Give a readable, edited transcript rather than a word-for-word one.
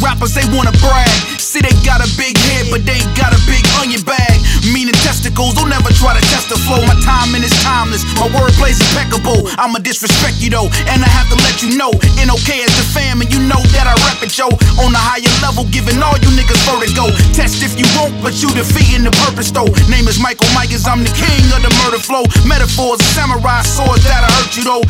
rappers, they wanna brag. See, they got a big head, but they ain't got a big onion bag. Meaning testicles, don't ever try to test the flow. My timing is timeless, my wordplay's impeccable. I'ma disrespect you though, and I have to let you know. NOK is the fam, and you know that I rep it, yo. On a higher level, giving all you niggas vertigo. Test if you won't, but you defeating the purpose though. Name is Michael Micahs, I'm the king of the murder flow. Metaphors, samurai swords that'll hurt you though.